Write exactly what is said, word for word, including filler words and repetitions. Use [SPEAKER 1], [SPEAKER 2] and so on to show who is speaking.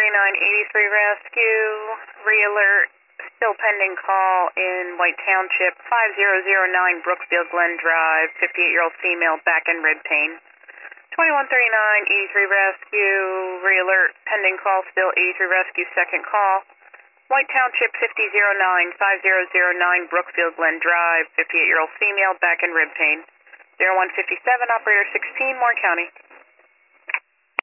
[SPEAKER 1] thirty-nine eighty-three rescue, re-alert, still pending call in White Township, five zero zero nine Brookfield Glen Drive, fifty-eight-year-old female, back and rib pain. twenty-one thirty-nine eighty-three rescue, re-alert, pending call, still eighty-three rescue, second call. White Township, fifty oh nine, five zero zero nine Brookfield Glen Drive, fifty-eight-year-old female, back and rib pain. zero one fifty-seven, operator sixteen, Warren County.